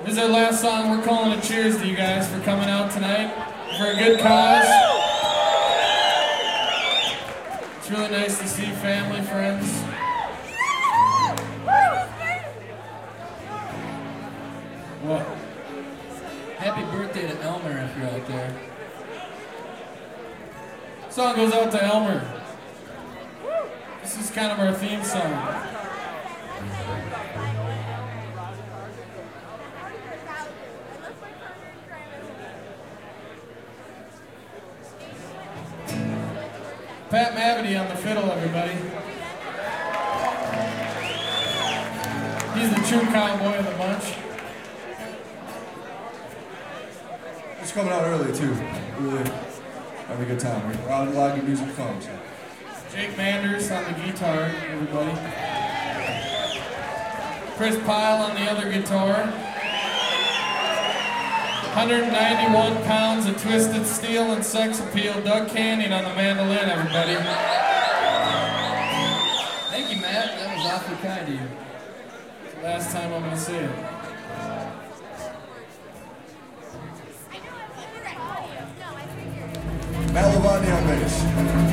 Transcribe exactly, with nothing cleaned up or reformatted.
This is our last song. We're calling a cheers to you guys for coming out tonight for a good cause. It's really nice to see family, friends. What? Happy birthday to Elmer if you're out there. Song goes out to Elmer. This is kind of our theme song. Pat Mavity on the fiddle, everybody. He's the true cowboy of the bunch. It's coming out early too. Really having a good time. We're out a lot of good music fun. So. Jake Manders on the guitar, everybody. Chris Pyle on the other guitar. one hundred ninety-one pounds of twisted steel and sex appeal. Doug Canning on the mandolin, everybody. Thank you, Matt. That was awfully kind of you. It's the last time I'm going to say it. Matt Lavandi on bass.